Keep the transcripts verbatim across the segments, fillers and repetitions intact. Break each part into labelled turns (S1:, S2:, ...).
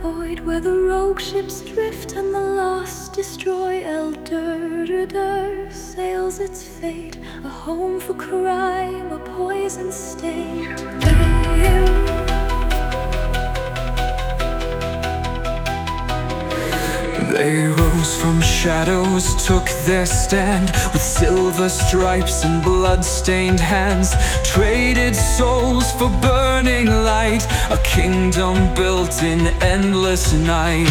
S1: void where the rogue ships drift and the lost destroy. Elder sails its fate, a home for crime, a poison state.
S2: They rose from shadows, took their stand, with silver stripes and blood-stained hands. Traded souls for burning light, a kingdom built in endless night.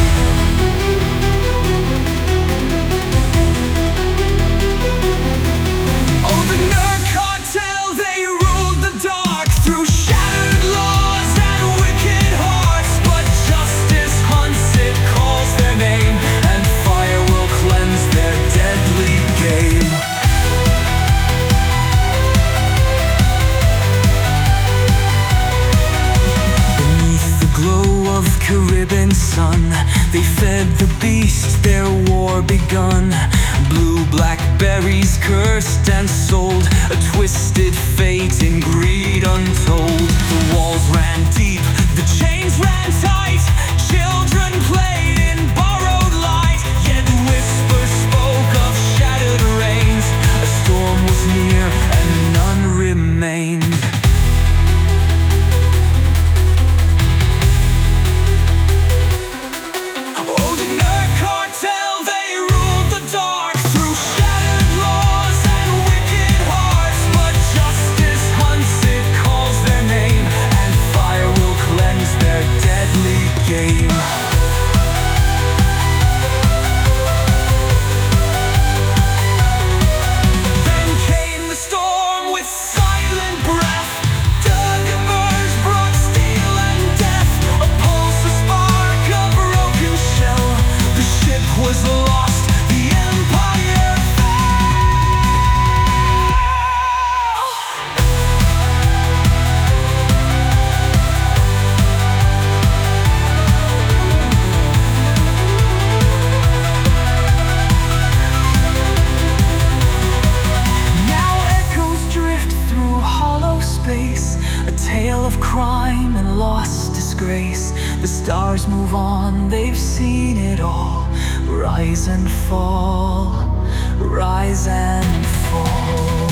S2: Caribbean sun, they fed the beast, their war begun. Blue blackberries cursed and sold, a twisted fate in greed untold. The walls ran deep, the chains ran tight, children played in borrowed light. Yet whispers spoke of shattered reigns, a storm was near and none remained. A tale of crime and lost disgrace. The stars move on, they've seen it all. Rise and fall, rise and fall.